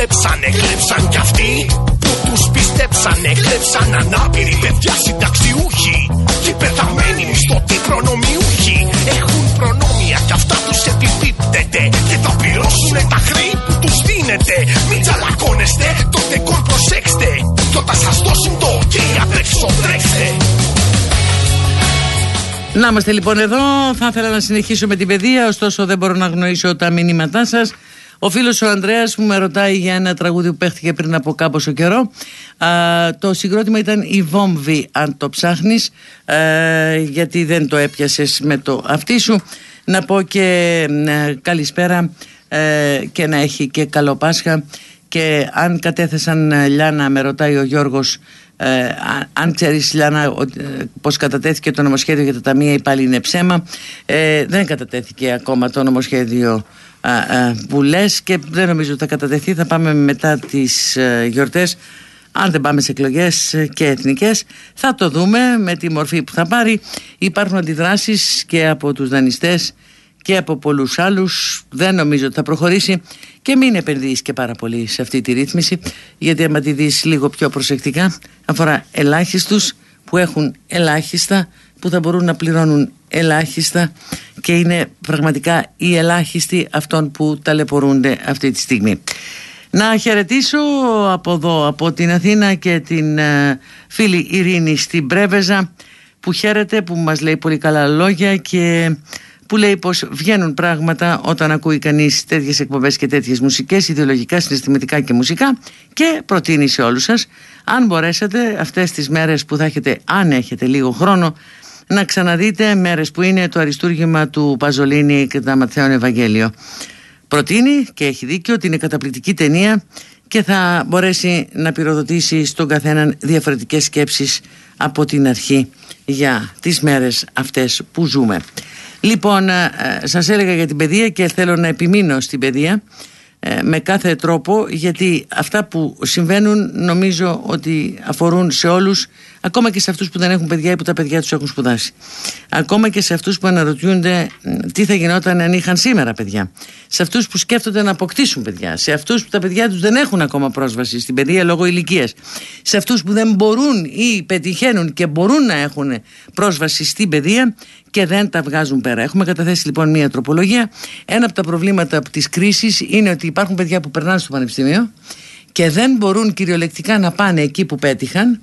πιστέψαν, έκλεψαν κι αυτοί που τους πιστέψαν, έκλεψαν ανάπηροι παιδιά συνταξιούχοι. Και οι πεθαμένοι μισθωτοί προνομιούχοι έχουν προνόμια κι αυτά τους επιπίπτεται. Και θα πληρώσουνε τα χρέη που τους δίνετε. Μην τσαλακώνεστε, το ντεκόρ προσέξτε. Κι όταν σας δώσουν το ok απ' έξω τρέξτε. Να είμαστε λοιπόν εδώ. Θα ήθελα να συνεχίσω με την παιδεία, ωστόσο δεν μπορώ να γνωρίσω τα μηνύματά σας. Ο φίλος ο Ανδρέας μου με ρωτάει για ένα τραγούδι που παίχτηκε πριν από κάμποσο καιρό. Το συγκρότημα ήταν η Βόμβη, αν το ψάχνεις, γιατί δεν το έπιασες με το αυτί σου. Να πω και καλησπέρα και να έχει και καλό Πάσχα. Και αν κατέθεσαν Λιάνα, με ρωτάει ο Γιώργος, αν ξέρεις Λιάνα πως κατατέθηκε το νομοσχέδιο για τα ταμεία ή πάλι είναι ψέμα. Δεν κατατέθηκε ακόμα το νομοσχέδιο που λες και δεν νομίζω ότι θα κατατεθεί. Θα πάμε μετά τις γιορτές. Αν δεν πάμε σε εκλογές και εθνικές, θα το δούμε με τη μορφή που θα πάρει. Υπάρχουν αντιδράσεις και από τους δανειστές και από πολλούς άλλους. Δεν νομίζω ότι θα προχωρήσει και μην επενδύεις και πάρα πολύ σε αυτή τη ρύθμιση, γιατί άμα τη δεις λίγο πιο προσεκτικά αφορά ελάχιστους που έχουν ελάχιστα, που θα μπορούν να πληρώνουν ελάχιστα και είναι πραγματικά οι ελάχιστοι αυτών που ταλαιπωρούνται αυτή τη στιγμή. Να χαιρετήσω από εδώ, από την Αθήνα, και την φίλη Ειρήνη στην Πρέβεζα που χαίρεται, που μας λέει πολύ καλά λόγια και που λέει πως βγαίνουν πράγματα όταν ακούει κανείς τέτοιες εκπομπές και τέτοιες μουσικές, ιδεολογικά, συναισθηματικά και μουσικά, και προτείνει σε όλους σας, αν μπορέσετε αυτές τις μέρες που θα έχετε, αν έχετε λίγο χρόνο, να ξαναδείτε μέρες που είναι το αριστούργημα του Παζολίνη και τα Ματθαίον Ευαγγέλιο. Προτείνει και έχει δίκιο ότι είναι καταπληκτική ταινία και θα μπορέσει να πυροδοτήσει στον καθέναν διαφορετικές σκέψεις από την αρχή για τις μέρες αυτές που ζούμε. Λοιπόν, σας έλεγα για την παιδεία και θέλω να επιμείνω στην παιδεία με κάθε τρόπο, γιατί αυτά που συμβαίνουν νομίζω ότι αφορούν σε όλους, ακόμα και σε αυτούς που δεν έχουν παιδιά ή που τα παιδιά τους έχουν σπουδάσει, ακόμα και σε αυτούς που αναρωτιούνται τι θα γινόταν αν είχαν σήμερα παιδιά, σε αυτούς που σκέφτονται να αποκτήσουν παιδιά, σε αυτούς που τα παιδιά τους δεν έχουν ακόμα πρόσβαση στην παιδεία λόγω ηλικίας, σε αυτούς που δεν μπορούν ή πετυχαίνουν και μπορούν να έχουν πρόσβαση στην παιδεία και δεν τα βγάζουν πέρα. Έχουμε καταθέσει λοιπόν μια τροπολογία. Ένα από τα προβλήματα της κρίσης είναι ότι υπάρχουν παιδιά που περνάνε στο πανεπιστήμιο και δεν μπορούν κυριολεκτικά να πάνε εκεί που πέτυχαν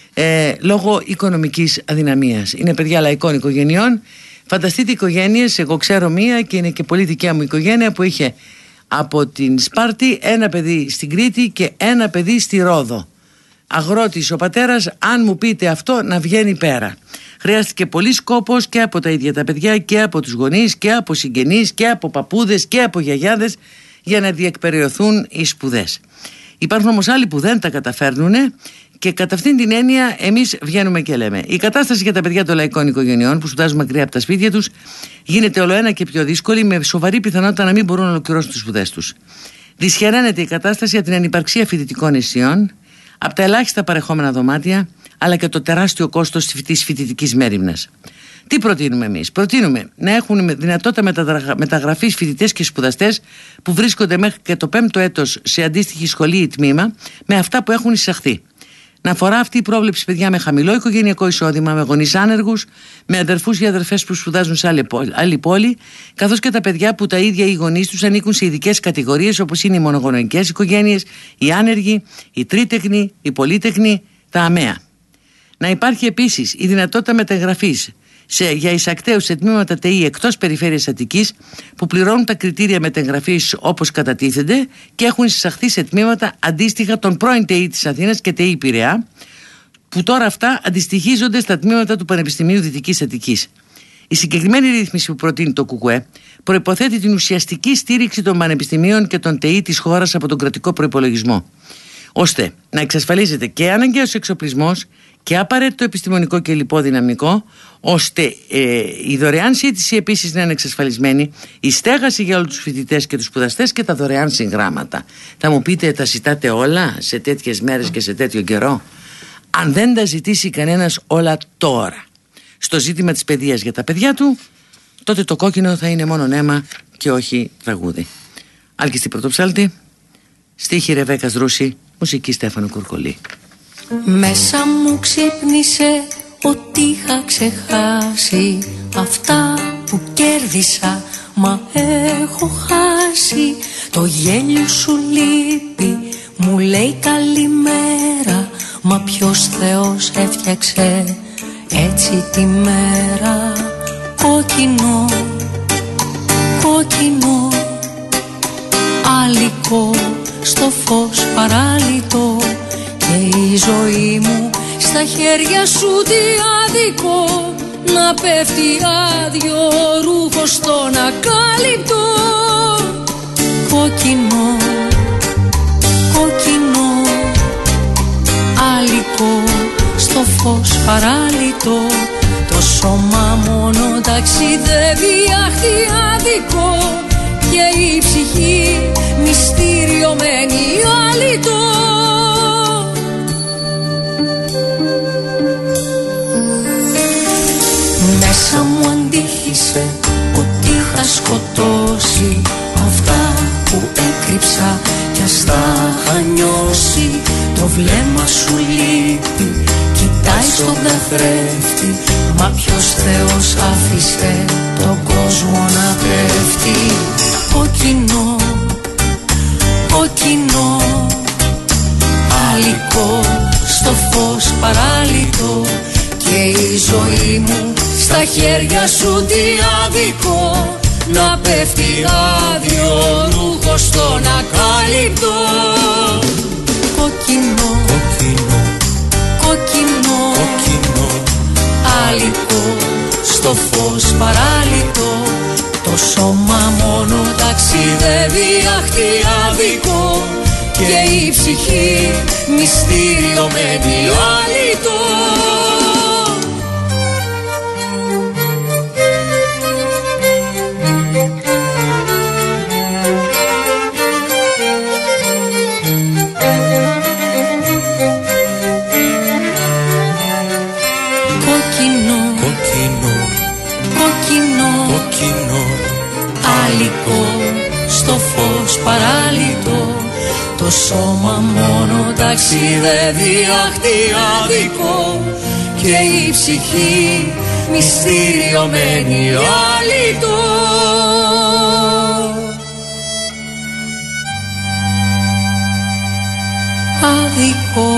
λόγω οικονομικής αδυναμίας. Είναι παιδιά λαϊκών οικογενειών. Φανταστείτε οικογένειες, εγώ ξέρω μία και είναι και πολύ δικιά μου οικογένεια, που είχε από την Σπάρτη ένα παιδί στην Κρήτη και ένα παιδί στη Ρόδο. Αγρότης ο πατέρας, αν μου πείτε αυτό να βγαίνει πέρα. Χρειάστηκε πολύ κόπος και από τα ίδια τα παιδιά και από τους γονείς και από συγγενείς και από παππούδες και από γιαγιάδες για να διεκπεραιωθούν οι σπουδές. Υπάρχουν όμως άλλοι που δεν τα καταφέρνουν και κατά αυτήν την έννοια εμείς βγαίνουμε και λέμε: η κατάσταση για τα παιδιά των λαϊκών οικογενειών που σπουδάζουν μακριά από τα σπίτια τους γίνεται ολοένα και πιο δύσκολη, με σοβαρή πιθανότητα να μην μπορούν να ολοκληρώσουν τις σπουδές τους. Δυσχεραίνεται η κατάσταση από την ανυπαρξία φοιτητικών εστιών, από τα ελάχιστα παρεχόμενα δωμάτια, αλλά και το τεράστιο κόστος της φοιτητικής μέριμνας. Τι προτείνουμε εμείς? Προτείνουμε να έχουν δυνατότητα μεταγραφής φοιτητές και σπουδαστές που βρίσκονται μέχρι και το 5ο έτος σε αντίστοιχη σχολή ή τμήμα με αυτά που έχουν εισαχθεί. Να αφορά αυτή η πρόβλεψη παιδιά με χαμηλό οικογενειακό εισόδημα, με γονείς άνεργους, με αδερφούς ή αδερφές που σπουδάζουν σε άλλη πόλη, καθώς και τα παιδιά που τα ίδια οι γονείς τους ανήκουν σε ειδικές κατηγορίες, όπως είναι οι μονογονεϊκές οικογένειες, οι άνεργοι, οι τρίτεκνοι, οι πολύτεκνοι, τα αμαία. Να υπάρχει επίσης η δυνατότητα μεταγραφής για εισακτέους σε τμήματα ΤΕΗ εκτός περιφέρειας Αττικής που πληρώνουν τα κριτήρια μεταγραφής όπως κατατίθενται και έχουν εισαχθεί σε τμήματα αντίστοιχα των πρώην ΤΕΗ της Αθήνας και ΤΕΗ Πειραιά, που τώρα αυτά αντιστοιχίζονται στα τμήματα του Πανεπιστημίου Δυτικής Αττικής. Η συγκεκριμένη ρύθμιση που προτείνει το ΚΚΕ προϋποθέτει την ουσιαστική στήριξη των πανεπιστημίων και των ΤΕΗ της χώρας από τον κρατικό προϋπολογισμό, ώστε να εξασφαλίζεται και αναγκαίος εξοπλισμός και απαραίτητο επιστημονικό και λοιπό δυναμικό, ώστε η δωρεάν σύντηση επίσης να είναι εξασφαλισμένη, η στέγαση για όλους τους φοιτητές και τους σπουδαστές και τα δωρεάν συγγράμματα. Θα μου πείτε, τα ζητάτε όλα σε τέτοιες μέρες και σε τέτοιο καιρό? Αν δεν τα ζητήσει κανένας όλα τώρα στο ζήτημα της παιδείας για τα παιδιά του, τότε το κόκκινο θα είναι μόνο αίμα και όχι τραγούδι. Άλκηστη Πρωτοψάλτη, Στίχη Ρεβέκας Δρούση, μουσική Στέφανο Κουρκολή. Μέσα μου ξύπνησε ότι είχα ξεχάσει αυτά που κέρδισα, μα έχω χάσει. Το γέλιο σου λείπει, μου λέει καλημέρα, μα ποιος Θεός έφτιαξε έτσι τη μέρα. Κόκκινο, κόκκινο, άλικο, στο φως παράλυτο, και η ζωή μου στα χέρια σου τι άδικο, να πέφτει άδειο ρούχο στον ακάλυπτο. Κόκκινο, κόκκινο, άλικο, στο φως παράλυτο, το σώμα μόνο ταξιδεύει αχτιάδικο, και η ψυχή μυστήριο μένει άλυτο. Μέσα μου αντίχησε ότι είχα σκοτώσει αυτά που έκρυψα κι ας τα είχα νιώσει. Το βλέμμα σου λείπει, κοιτάει στον καθρέφτη, μα ποιος Θεός άφησε τον κόσμο να πέφτει. Κόκκινο, κόκκινο, άλικο, στο φως παράλυτο, και η ζωή μου στα χέρια σου τι άδικο, να πέφτει άδειο ρούχο στον ακάλυπτο. Κόκκινο, κόκκινο, κόκκινο, κόκκινο, άλικο, στο φως παράλυτο, το σώμα μόνο ταξιδεύει αχτιάδικο, και η ψυχή μυστήριο μένει άλυτο. Στο φως παράλυτο, το σώμα μόνο ταξιδεύει αχτιάδικο, και η ψυχή μυστήριο μένει άλυτο. Άδικο.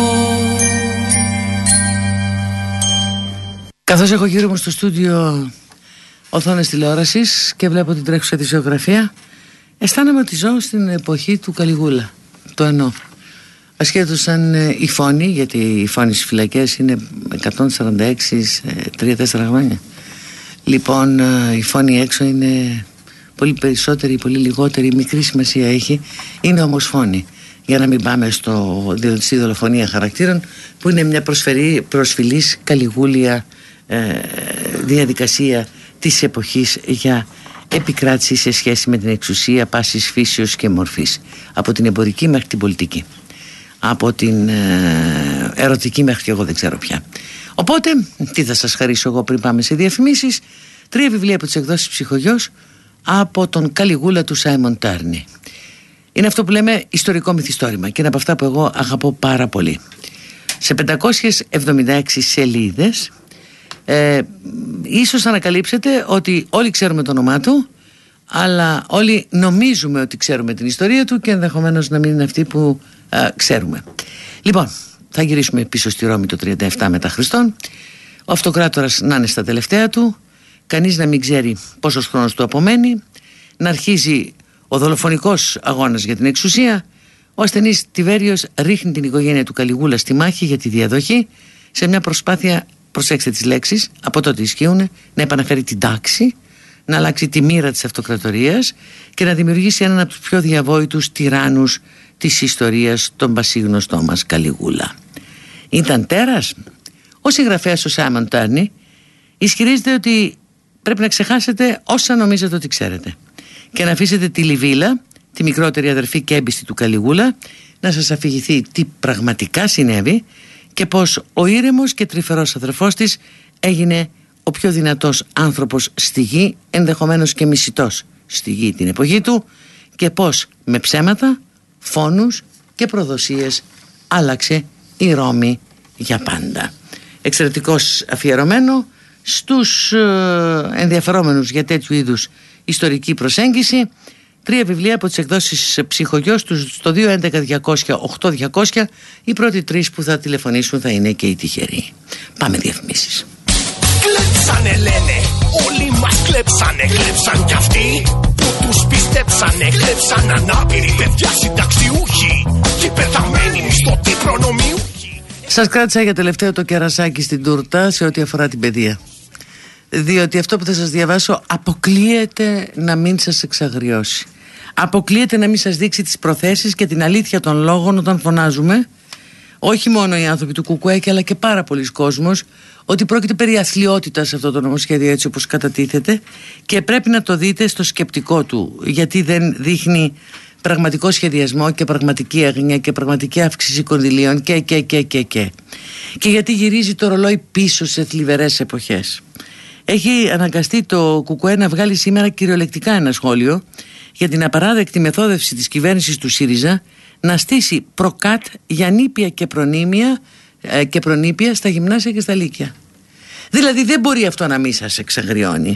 Καθώς έχω γύρω μου στο στούντιο οθόνες τηλεόρασης και βλέπω την τρέχουσα τη ζωγραφία, αισθάνομαι ότι ζω στην εποχή του Καλιγούλα. Το εννοώ. Ασχέτως αν η φόνη, γιατί η φόνη στις φυλακές είναι 146 σε 3-4 χρόνια. Λοιπόν, η φόνη έξω είναι πολύ περισσότερη, πολύ λιγότερη, μικρή σημασία έχει. Είναι όμως φόνη. Για να μην πάμε στη δολοφονία χαρακτήρων, που είναι μια προσφυλής καλιγούλια διαδικασία της εποχής για επικράτηση σε σχέση με την εξουσία πάσης φύσεως και μορφής, από την εμπορική μέχρι την πολιτική, από την ερωτική μέχρι και εγώ δεν ξέρω πια. Οπότε τι θα σας χαρίσω εγώ πριν πάμε σε διαφημίσεις? 3 βιβλία από τις εκδόσεις Ψυχογιός από τον Καλιγούλα του Σάιμον Τάρνι. Είναι αυτό που λέμε ιστορικό μυθιστόρημα, και είναι από αυτά που εγώ αγαπώ πάρα πολύ. Σε 576 σελίδες ίσως ανακαλύψετε ότι όλοι ξέρουμε το όνομά του, αλλά όλοι νομίζουμε ότι ξέρουμε την ιστορία του, και ενδεχομένως να μην είναι αυτή που ξέρουμε. Λοιπόν, θα γυρίσουμε πίσω στη Ρώμη το 37 μετά Χριστόν. Ο αυτοκράτορας να είναι στα τελευταία του, κανείς να μην ξέρει πόσος χρόνος του απομένει, να αρχίζει ο δολοφονικός αγώνας για την εξουσία. Ο ασθενής Τιβέριος ρίχνει την οικογένεια του Καλιγούλα στη μάχη για τη διαδοχή, σε μια προσπάθεια, προσέξτε τις λέξεις, από τότε ισχύουν, να επαναφέρει την τάξη, να αλλάξει τη μοίρα της αυτοκρατορίας και να δημιουργήσει έναν από τους πιο διαβόητους τυράννους της ιστορίας, τον πασίγνωστό μας Καλιγούλα. Ήταν τέρας? Ο συγγραφέας ο Σάιμον Τάρνι ισχυρίζεται ότι πρέπει να ξεχάσετε όσα νομίζετε ότι ξέρετε και να αφήσετε τη Λιβύλα, τη μικρότερη αδερφή και έμπιστη του Καλιγούλα, να σας αφηγηθεί τι πραγματικά συνέβη και πως ο ήρεμος και τρυφερός αδερφός της έγινε ο πιο δυνατός άνθρωπος στη γη, ενδεχομένως και μισητός στη γη την εποχή του, και πως με ψέματα, φόνους, και προδοσίες άλλαξε η Ρώμη για πάντα. Εξαιρετικός, αφιερωμένο στους ενδιαφερόμενους για τέτοιου είδους ιστορική προσέγγιση. 3 βιβλία από τις εκδόσεις Ψυχογιός στο 211-200-8200. Οι πρώτοι 3 που θα τηλεφωνήσουν θα είναι και οι τυχεροί. Πάμε διαφημίσεις. Κλέψανε λένε, όλοι μας κλέψανε. Κλέψαν κι αυτοί που τους πιστέψανε. Κλέψαν ανάπηροι παιδιά συνταξιούχοι και πεθαμένοι μισθωτοί προνομιούχοι. Σας κράτησα για τελευταίο το κερασάκι στην τούρτα σε ό,τι αφορά την παιδεία. Διότι αυτό που θα σας διαβάσω αποκλείεται να μην σας εξαγριώσει. Αποκλείεται να μην σας δείξει τις προθέσεις και την αλήθεια των λόγων όταν φωνάζουμε, όχι μόνο οι άνθρωποι του Κουκουέ αλλά και πάρα πολλοί κόσμος, ότι πρόκειται περί αθλιότητας αυτό το νομοσχέδιο έτσι όπως κατατίθεται, και πρέπει να το δείτε στο σκεπτικό του, γιατί δεν δείχνει πραγματικό σχεδιασμό και πραγματική έγνοια και πραγματική αύξηση κονδυλίων και γιατί γυρίζει το ρολόι πίσω σε θλιβερές εποχές. Έχει αναγκαστεί το Κουκουέ να βγάλει σήμερα κυριολεκτικά ένα σχόλιο για την απαράδεκτη μεθόδευση της κυβέρνησης του ΣΥΡΙΖΑ να στήσει προκάτ για νήπια και προνήπια στα γυμνάσια και στα λύκεια. Δηλαδή δεν μπορεί αυτό να μην σας εξαγριώνει.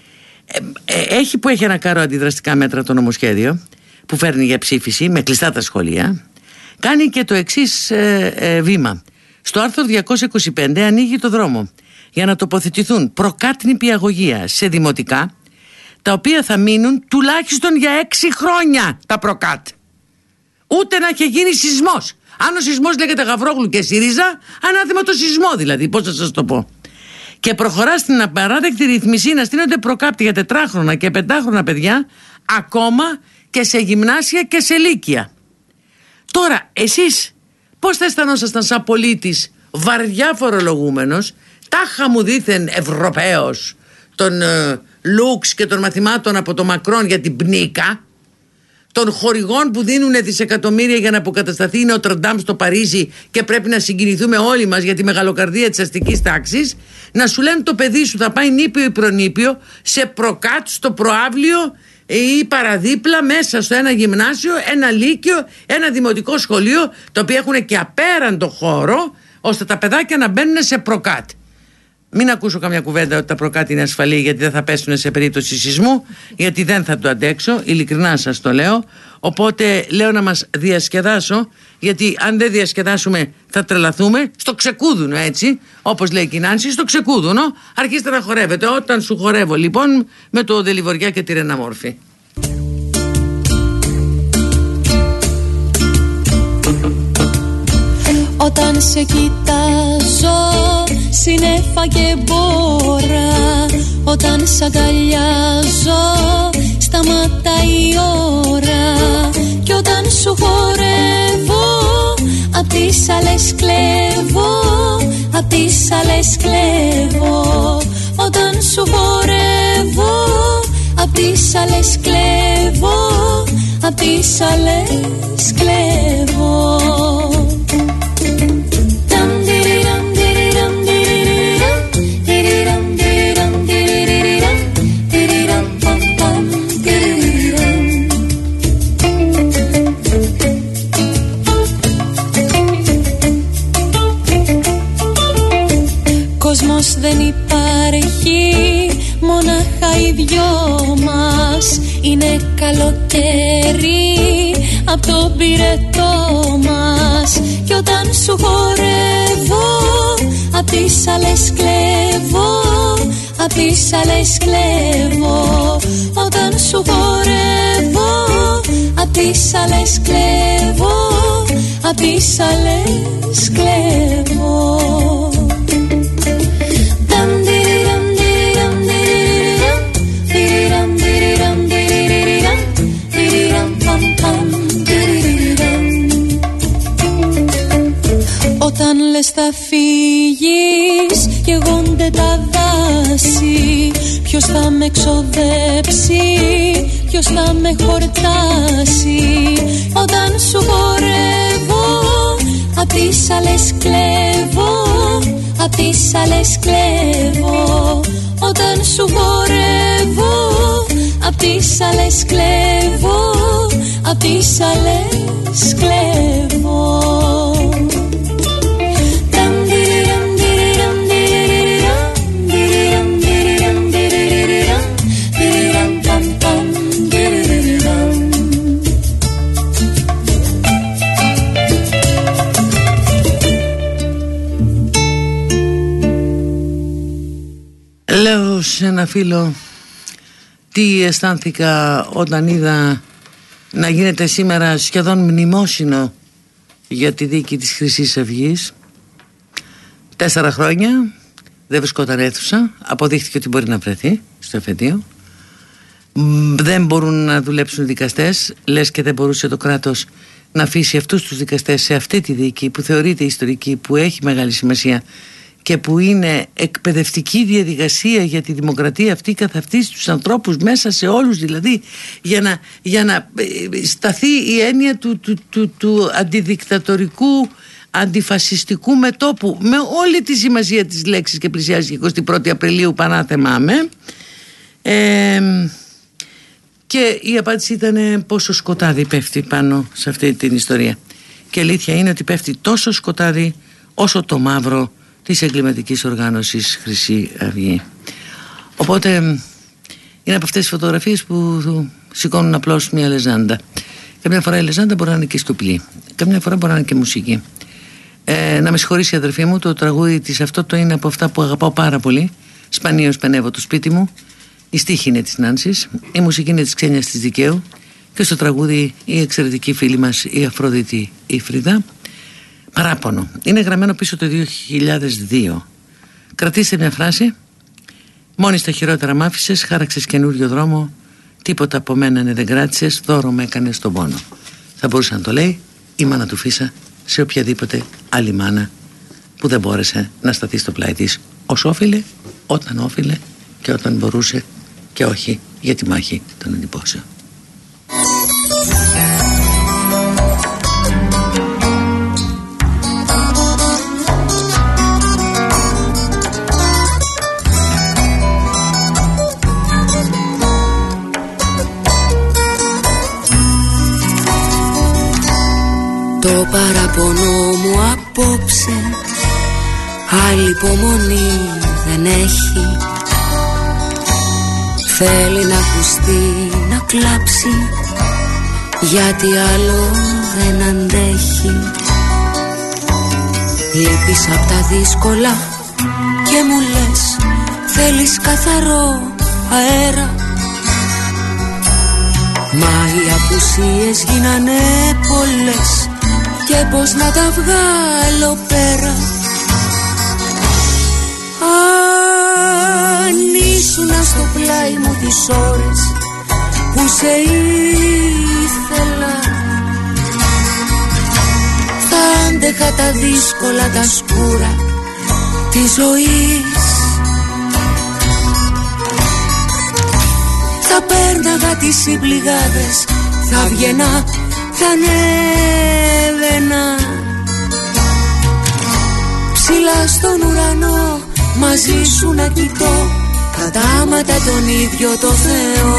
Έχει ένα κάρο αντιδραστικά μέτρα το νομοσχέδιο που φέρνει για ψήφιση με κλειστά τα σχολεία. Κάνει και το εξής βήμα. Στο άρθρο 225 ανοίγει το δρόμο για να τοποθετηθούν προκάτ νηπιαγωγεία σε δημοτικά, τα οποία θα μείνουν τουλάχιστον για 6 χρόνια τα προκάτ. Ούτε να έχει γίνει σεισμός. Αν ο σεισμός λέγεται Γαβρόγλου και ΣΥΡΙΖΑ, ανάθεμα το σεισμό δηλαδή, πώς θα σας το πω. Και προχωρά στην απαράδεκτη ρυθμισή να στείνονται προκάπτοι για 4χρονα και 5χρονα παιδιά, ακόμα και σε γυμνάσια και σε λύκεια. Τώρα, εσείς πώς θα αισθανόσασταν σαν πολίτης βαριά φορολογούμενος, τάχα μου δήθεν Ευρωπαίος των Λουξ και των μαθημάτων από το Μακρόν για την πνίκα, των χορηγών που δίνουν δισεκατομμύρια για να αποκατασταθεί η Νότρονταμ στο Παρίσι και πρέπει να συγκινηθούμε όλοι μας για τη μεγαλοκαρδία της αστικής τάξης, να σου λένε το παιδί σου θα πάει νήπιο ή προνήπιο σε προκάτ στο προαύλιο ή παραδίπλα μέσα στο ένα γυμνάσιο, ένα λύκειο, ένα δημοτικό σχολείο, τα οποία έχουν και απέραντο χώρο ώστε τα παιδάκια να μπαίνουν σε προκάτ. Μην ακούσω καμιά κουβέντα ότι τα προκάτ είναι ασφαλή γιατί δεν θα πέσουν σε περίπτωση σεισμού, γιατί δεν θα το αντέξω, ειλικρινά σας το λέω. Οπότε λέω να μας διασκεδάσω, γιατί αν δεν διασκεδάσουμε θα τρελαθούμε. Στο ξεκούδουνο, έτσι, όπως λέει η Νάνση, στο ξεκούδουνο αρχίστε να χορεύετε. Όταν σου χορεύω λοιπόν με το Δελιβοριά και τη Ρένα Μόρφη. Όταν σε κοιτάζω συννέφα και μπόρα, όταν σ' αγκαλιάζω σταματάει η ώρα, κι όταν σου χορεύω απ' τις άλλες κλέβω, απ' τις άλλες κλέβω. Όταν σου χορεύω απ' τις άλλες κλέβω, απ' τις άλλες κλέβω. Κόσμος δεν υπάρχει, μονάχα οι δυο μας. Είναι καλοκαίρι απ' το πυρετό μας, κι όταν σου χορεύω απ' τις άλλες κλέβω, απ' τις άλλες κλέβω. Όταν σου χορεύω απ' τις άλλες κλέβω, απ' τις άλλες κλέβω. Όταν λες θα φύγεις, καίγονται τα δάση. Ποιος θα με εξοδέψει, ποιος θα με χορτάσει. Όταν σου χορεύω απ' τις άλλες κλέβω, απ' τις άλλες κλέβω. Όταν σου χορεύω απ' τις άλλες κλέβω, απ' τις άλλες κλέβω. σε ένα φίλο τι αισθάνθηκα όταν είδα να γίνεται σήμερα σχεδόν μνημόσυνο για τη δίκη της Χρυσής Αυγής. 4 χρόνια δεν βρισκόταν αίθουσα, αποδείχθηκε ότι μπορεί να βρεθεί στο εφετείο. Δεν μπορούν να δουλέψουν δικαστές, λες και δεν μπορούσε το κράτος να αφήσει αυτούς τους δικαστές σε αυτή τη δίκη που θεωρείται ιστορική, που έχει μεγάλη σημασία και που είναι εκπαιδευτική διαδικασία για τη δημοκρατία αυτή καθ' αυτή, στους ανθρώπους μέσα σε όλους, δηλαδή για να σταθεί η έννοια του αντιδικτατορικού, αντιφασιστικού μετώπου με όλη τη σημασία της λέξης, και πλησιάζει 21η Απριλίου πανάθεμάμε. Και η απάντηση ήταν πόσο σκοτάδι πέφτει πάνω σε αυτή την ιστορία. Και αλήθεια είναι ότι πέφτει τόσο σκοτάδι όσο το μαύρο της εγκληματικής οργάνωσης Χρυσή Αυγή. Οπότε είναι από αυτές τις φωτογραφίες που σηκώνουν απλώς μια λεζάντα. Καμιά φορά η λεζάντα μπορεί να είναι και σκοπλή, καμιά φορά μπορεί να είναι και μουσική. Να με συγχωρήσει η αδερφή μου, το τραγούδι της αυτό το είναι από αυτά που αγαπάω πάρα πολύ. Σπανίως πενεύω το σπίτι μου. Η στίχη είναι της Νάνσης, η μουσική είναι της Ξένιας της Δικαίου και στο τραγούδι η εξαιρετική φίλη μας η Αφρόδητη η Φρίδα. Παράπονο. Είναι γραμμένο πίσω το 2002. Κρατήστε μια φράση. Μόνη στα χειρότερα μ' άφησες, χάραξες καινούριο δρόμο, τίποτα από μένα δεν κράτησες, δώρο με έκανες στον πόνο. Θα μπορούσε να το λέει η μάνα του Φίσα σε οποιαδήποτε άλλη μάνα που δεν μπόρεσε να σταθεί στο πλάι της όσο όφιλε, όταν όφιλε και όταν μπορούσε, και όχι για τη μάχη των εντυπώσεων. Το παραπονό μου απόψε άλλη υπομονή δεν έχει. Θέλει να ακουστεί, να κλάψει, γιατί άλλο δεν αντέχει. Λείπεις απ' τα δύσκολα και μου λες θέλεις καθαρό αέρα. Μα οι απουσίες γίνανε πολλές και πώς να τα βγάλω πέρα. Αν ήσουνα στο πλάι μου τις ώρες που σε ήθελα, θα άντεχα τα δύσκολα τα σκούρα της ζωής. Θα πέρναγα τις συμπληγάδες, θα βγαίνα, θα ανέβαινα ψηλά στον ουρανό, μαζί σου να κοιτώ κατάματα τον ίδιο το Θεό.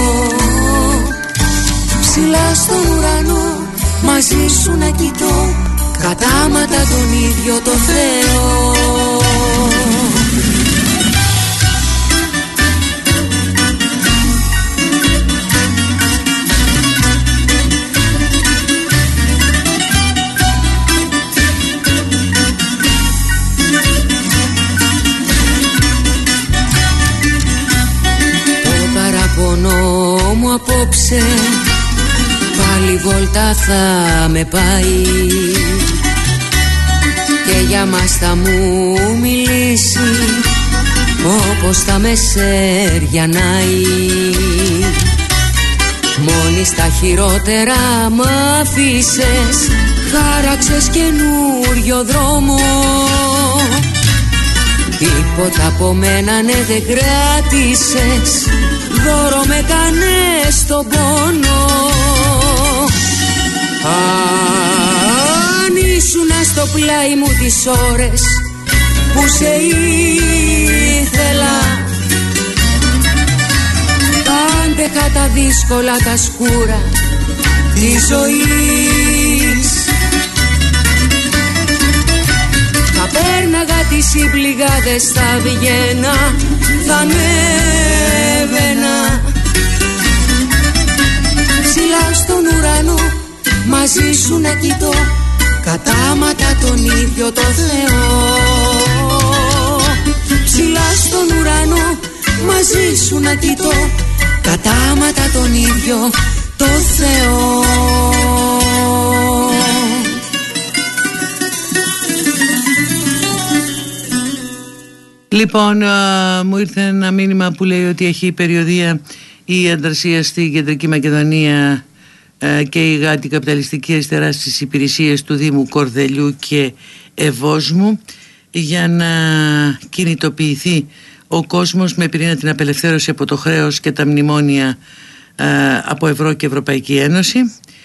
Ψηλά στον ουρανό, μαζί σου να κοιτώ κατάματα τον ίδιο το Θεό. Μου απόψε πάλι βόλτα θα με πάει και για μας θα μου μιλήσει όπως θα με σεριανάει. Μόνη στα χειρότερα μ' αφήσες, χάραξες καινούριο δρόμο. Τίποτα από μένα ναι δεν κράτησες, δώρο με κάνες στον πόνο. Αν ήσουνα στο πλάι μου τις ώρες που σε ήθελα, θα άντεχα τα δύσκολα τα σκούρα της ζωής. Θα πέρναγα τις συμπληγάδες, θα βγαίνα, θα ανέβαινα ψηλά στον ουρανό, μαζί σου να κοιτώ κατάματα τον ίδιο το Θεό. Ψηλά στον ουρανό, μαζί σου να κοιτώ κατάματα τον ίδιο το Θεό. Λοιπόν, μου ήρθε ένα μήνυμα που λέει ότι έχει περιοδεία η ανταρσία στην Κεντρική Μακεδονία και η γάτη καπιταλιστική αριστερά στις υπηρεσίες του Δήμου Κορδελιού και Ευόσμου για να κινητοποιηθεί ο κόσμος με πυρήνα την απελευθέρωση από το χρέος και τα μνημόνια από Ευρώ και Ευρωπαϊκή Ένωση,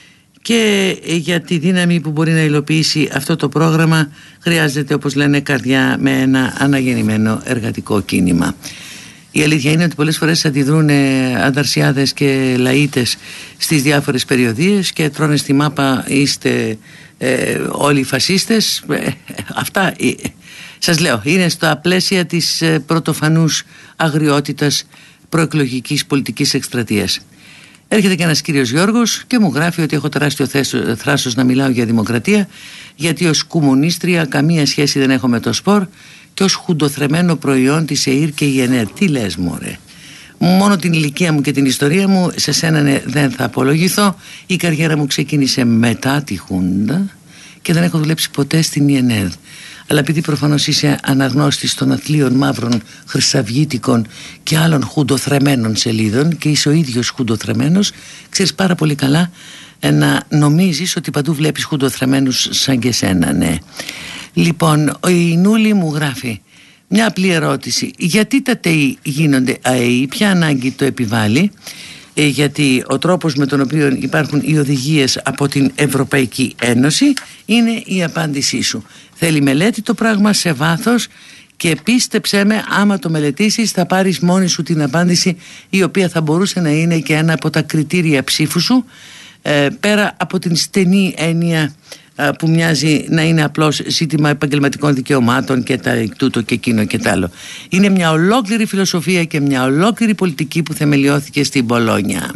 και για τη δύναμη που μπορεί να υλοποιήσει αυτό το πρόγραμμα χρειάζεται, όπως λένε, καρδιά με ένα αναγεννημένο εργατικό κίνημα. Η αλήθεια είναι ότι πολλές φορές αντιδρούν ανταρσιάδες και λαΐτες στις διάφορες περιοδίες και τρώνε στη μάπα είστε όλοι οι φασίστες. Αυτά σας λέω είναι στα πλαίσια της πρωτοφανούς αγριότητας προεκλογικής πολιτικής εκστρατείας. Έρχεται και ένας κύριος Γιώργος και μου γράφει ότι έχω τεράστιο θράσος να μιλάω για δημοκρατία, γιατί ως κομμουνίστρια καμία σχέση δεν έχω με το σπορ και ως χουντοθρεμένο προϊόν της ΕΗΡ και η ΕΝΕΡ. Τι λες μωρέ? Μόνο την ηλικία μου και την ιστορία μου σε σένα δεν θα απολογηθώ. Η καριέρα μου ξεκίνησε μετά τη Χούντα και δεν έχω δουλέψει ποτέ στην ΕΝΕΡ. Αλλά επειδή προφανώς είσαι αναγνώστης των αθλίων μαύρων χρυσαυγήτικων και άλλων χουντοθρεμένων σελίδων και είσαι ο ίδιος χουντοθρεμένος, ξέρεις πάρα πολύ καλά να νομίζεις ότι παντού βλέπεις χουντοθρεμένους σαν και σένα, ναι. Λοιπόν, η Νούλη μου γράφει μια απλή ερώτηση: γιατί τα ΤΕΙ γίνονται ΑΕΗ, ποια ανάγκη το επιβάλλει? Γιατί ο τρόπος με τον οποίο υπάρχουν οι οδηγίες από την Ευρωπαϊκή Ένωση είναι η απάντησή σου. Θέλει μελέτη το πράγμα σε βάθος και πίστεψέ με, άμα το μελετήσεις θα πάρεις μόνη σου την απάντηση, η οποία θα μπορούσε να είναι και ένα από τα κριτήρια ψήφου σου, πέρα από την στενή έννοια που μοιάζει να είναι απλώς ζήτημα επαγγελματικών δικαιωμάτων και τούτο και εκείνο και τ' άλλο. Είναι μια ολόκληρη φιλοσοφία και μια ολόκληρη πολιτική που θεμελιώθηκε στην Μπολόνια.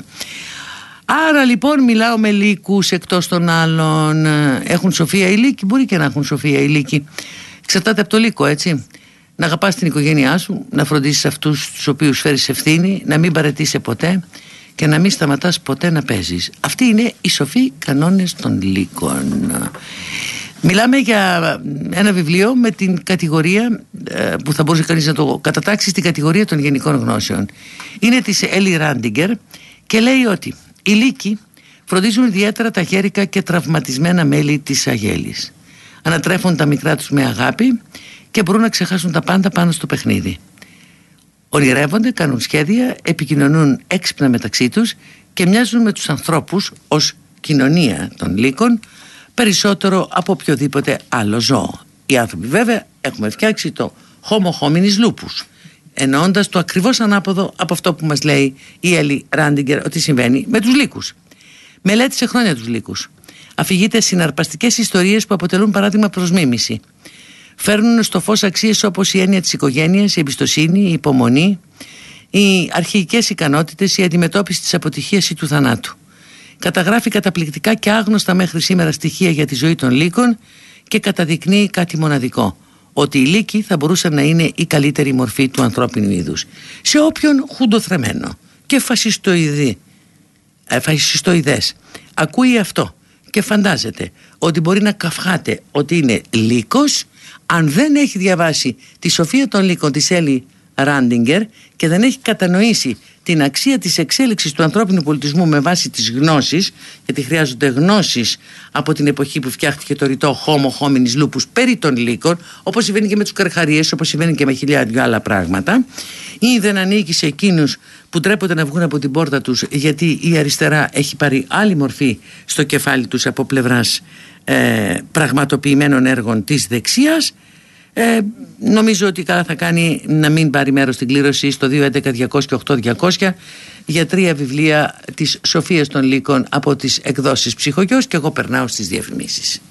Άρα λοιπόν μιλάω με λύκους εκτός των άλλων. Έχουν σοφία οι λύκοι? Μπορεί και να έχουν σοφία οι λύκοι. Εξαρτάται από το λύκο, έτσι. Να αγαπάς την οικογένειά σου, να φροντίσεις αυτούς τους οποίους φέρεις ευθύνη, να μην παραιτείσαι ποτέ και να μην σταματάς ποτέ να παίζεις. Αυτοί είναι οι σοφοί κανόνες των λύκων. Μιλάμε για ένα βιβλίο με την κατηγορία που θα μπορούσε κανείς να το κατατάξει στην κατηγορία των γενικών γνώσεων. Είναι της Έλλη Ράντιγκερ και λέει ότι οι λύκοι φροντίζουν ιδιαίτερα τα χέρικα και τραυματισμένα μέλη της αγέλης. Ανατρέφουν τα μικρά τους με αγάπη και μπορούν να ξεχάσουν τα πάντα πάνω στο παιχνίδι. Ονειρεύονται, κάνουν σχέδια, επικοινωνούν έξυπνα μεταξύ τους και μοιάζουν με τους ανθρώπους ως κοινωνία των λύκων περισσότερο από οποιοδήποτε άλλο ζώο. Οι άνθρωποι βέβαια έχουμε φτιάξει το Homo hominis lupus, εννοώντας το ακριβώς ανάποδο από αυτό που μας λέει η Έλλη Ράντιγκερ ότι συμβαίνει με τους λύκους. Μελέτησε χρόνια τους λύκους. Αφηγείται συναρπαστικές ιστορίες που αποτελούν παράδειγμα προς μίμηση. Φέρνουν στο φως αξίες όπως η έννοια της οικογένειας, η εμπιστοσύνη, η υπομονή, οι αρχαιικές ικανότητες, η αντιμετώπιση της αποτυχίας ή του θανάτου. Καταγράφει καταπληκτικά και άγνωστα μέχρι σήμερα στοιχεία για τη ζωή των λύκων και καταδεικνύει κάτι μοναδικό: ότι οι λύκοι θα μπορούσαν να είναι η καλύτερη μορφή του ανθρώπινου είδους. Σε όποιον χουντοθρεμένο και φασιστοειδές ακούει αυτό και φαντάζεται ότι μπορεί να καυχάται ότι είναι λύκος, αν δεν έχει διαβάσει τη σοφία των λύκων της Έλλη Ράντιγκερ και δεν έχει κατανοήσει την αξία της εξέλιξης του ανθρώπινου πολιτισμού με βάση τις γνώσεις, γιατί χρειάζονται γνώσεις από την εποχή που φτιάχτηκε το ρητό Homo hominis lupus περί των λύκων, όπως συμβαίνει και με τους καρχαρίες, όπως συμβαίνει και με χιλιάδια άλλα πράγματα, ή δεν ανήκει σε εκείνους που τρέπονται να βγουν από την πόρτα τους γιατί η αριστερά έχει πάρει άλλη μορφή στο κεφάλι τους από πλευράς πραγματοποιημένων έργων της δεξιάς. Νομίζω ότι καλά θα κάνει να μην πάρει μέρος στην κλήρωση στο 211-208-200 για 3 βιβλία της Σοφίας των Λύκων από τις εκδόσεις Ψυχογιός, και εγώ περνάω στις διαφημίσεις.